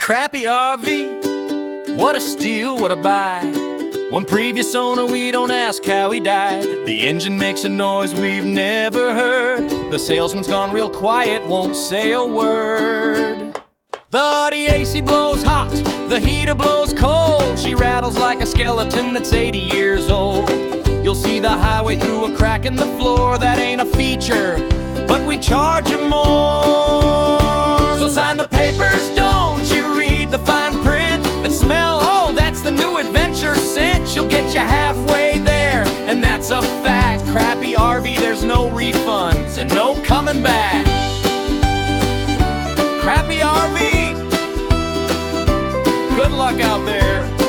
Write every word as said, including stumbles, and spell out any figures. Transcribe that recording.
Crappy R V, what a steal, what a buy. One previous owner, we don't ask how he died. The engine makes a noise we've never heard. The salesman's gone real quiet, won't say a word. The A C blows hot, the heater blows cold. She rattles like a skeleton that's eighty years old. You'll see the highway through a crack in the floor. That ain't a feature, but we charge you more. So sign the papers, don't you read the fine print. And smell, oh, that's the new adventure scent. She'll get you halfway there, and that's a fact. Crappy R V, there's no refunds and no coming back. Crappy R V, good luck out there.